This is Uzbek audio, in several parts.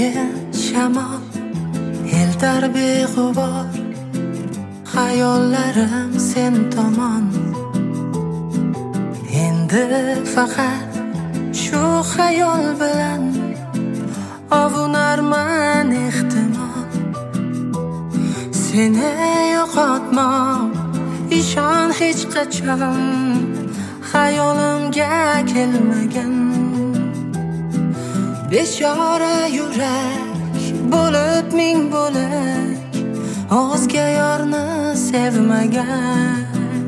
yengil shamol eltar beg'ubor xayollarim sen tomon. Endi faqat shu xayol bilan ovunarman ehtimol. Seni yo'qotmoq ishon hech qachon xayolimga kelmagan. Bechora yurak bo'lib ming bo'lak o'zga yorni sevmagan.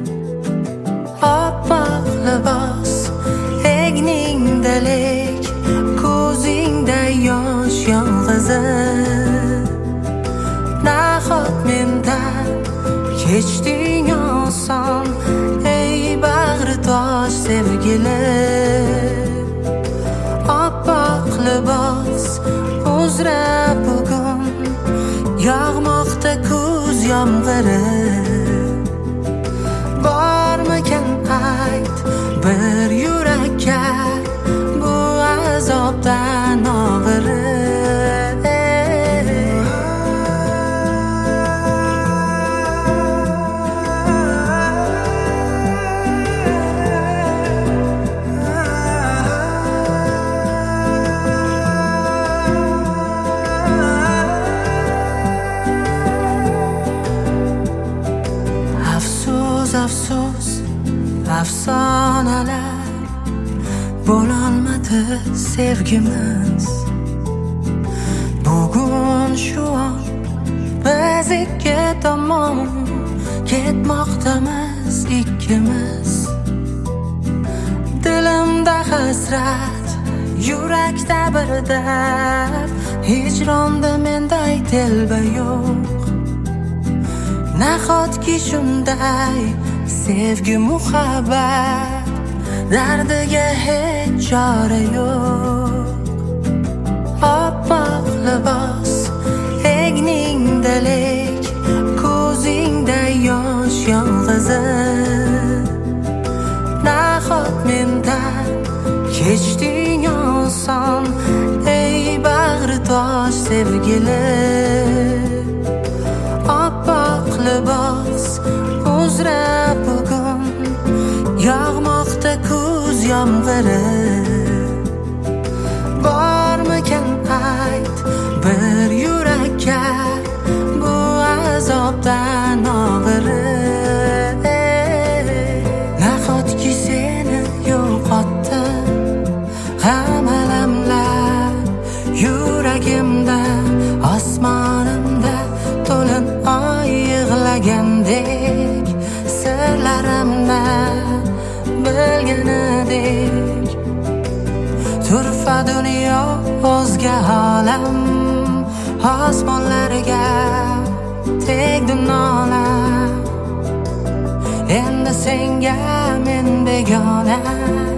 Oppoq libos egningda lek ko'zingda yosh yolg'izim. Nahot mendan kechding oson ey bag'ri tosh sevgilim. Oppoq libos uzra bugun yog'moqda kuz yomg'iri. Bormikan ayt bir yurakka bu azobdan og'iri. Afsus, afsonalar bo'lolmadi sevgimiz. Bugun shu on biz ikki tomon ketmoqdamiz ikkimiz. Dilimda hasrat, yurakda bir dard, hijronda menday telba yo'q. Nahotki shunday sevgi muhabbat dardiga hech chora yo'q. Oppoq libos egningda lek ko'zingda yosh yolg'izim. Nahot mendan kechding oson ey bag'ri tosh sevgilim. Oppoq libos uzra bugun yog'moqda kuz yomg'iri. Bormikan ayt bir yurakka bu azobdan og'iri. Nahotki seni yo'qotdim g'am alamlar yuragimda, osmonimda to'lin oy yig'lagandek, sirlarimni bilganidek. Turfa dunyo o'zga olam, osmonlarga tegdi nolam. Endi senga men begona.